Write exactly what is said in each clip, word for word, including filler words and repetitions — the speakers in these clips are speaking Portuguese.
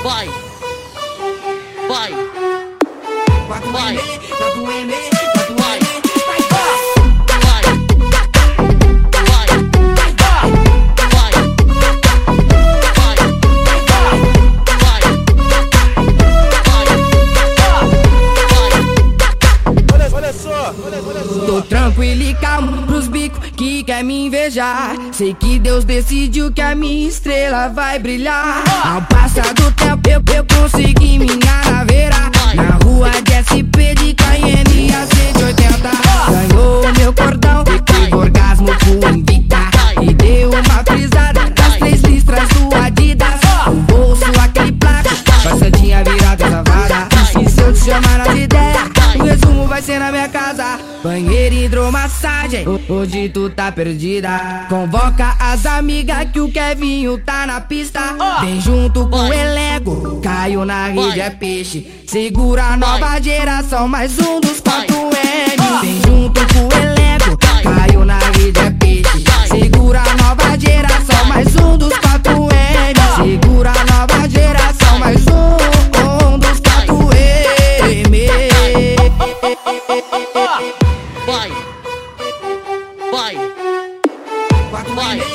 Vai, vai, vai, tô tranquilo e calmo pros bicos que quer me invejar. Sei que Deus decidiu que a minha estrela vai brilhar. Ao passar do tempo eu, eu consegui minha naveira. Na rua de S P de Cayenne a cento e oitenta. Ganhou o meu cordão, teve orgasmo full invicta. E deu uma frisada das três listras do Adidas. O bolso aquele placo, passadinha virada na vara. E se eu te chamar nas ideias, o resumo vai ser na minha casa. Banheiro e hidromassagem, hoje tu tá perdida. Convoca as amigas que o Kevinho tá na pista. Vem junto com o elenco, caiu na rede é peixe. Segura a nova geração, mais um dos quatro N. Vem junto com o elenco, caiu na rede é peixe. Segura a nova geração, mais um dos quatro N. Segura a nova geração, mais um, um dos quatro M. vai, vai, vai, vai,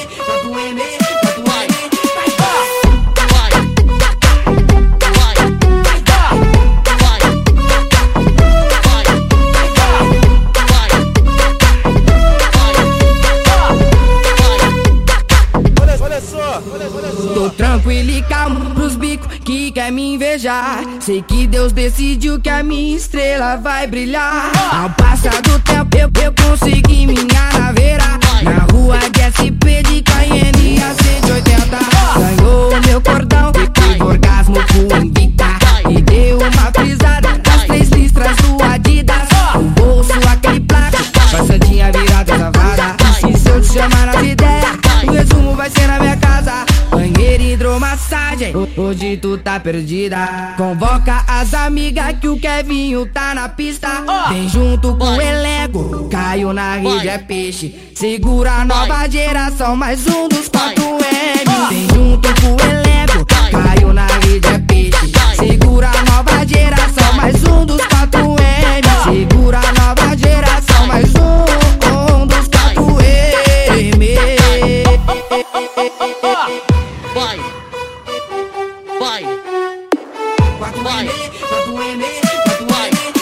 tô tranquilo e calmo pros bicos que quer me invejar. Sei que Deus decidiu que a minha estrela vai brilhar. Ao passar do tempo eu, eu consegui minha naveira. Na rua de S P de Cayenne a cento e oitenta. Ganhou o meu cordão, teve orgasmo full invicta. E deu uma frisada das três listras do Adidas. O bolso aquele placo, passadinha virada na vara. E se eu te chamar nas ideias, o resumo vai ser na minha casa. Banheiro e hidromassagem, hoje tu tá perdida. Convoca as amigas que o Kevinho tá na pista. Vem junto com o elenco, caiu na rede é peixe. Segura a nova geração, mais um dos quatro N. Vem junto com o elenco, caiu na rede é peixe. Segura a nova geração, mais um dos quatro N. Segura a nova geração, mais um, um dos quatro M. vai, vai, vai, vai, vai.